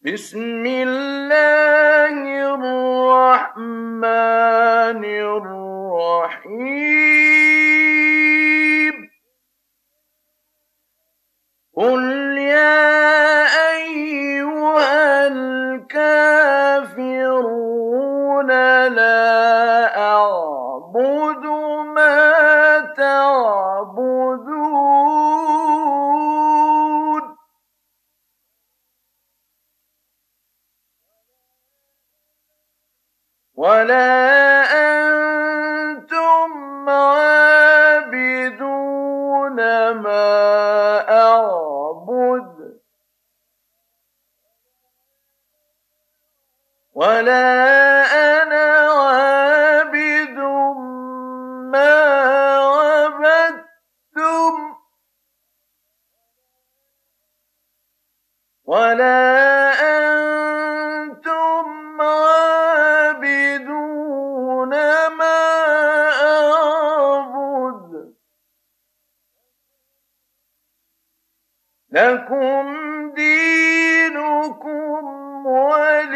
بسم الله الرحمن الرحيم قل يا أيها الكافرون لا أعبد ما تعبدون ولا أنتم عابدون ما أعبد ولا أنا عابد ما عبدتم ولا أنتم عابدون ما أعبد لكم دينكم ولي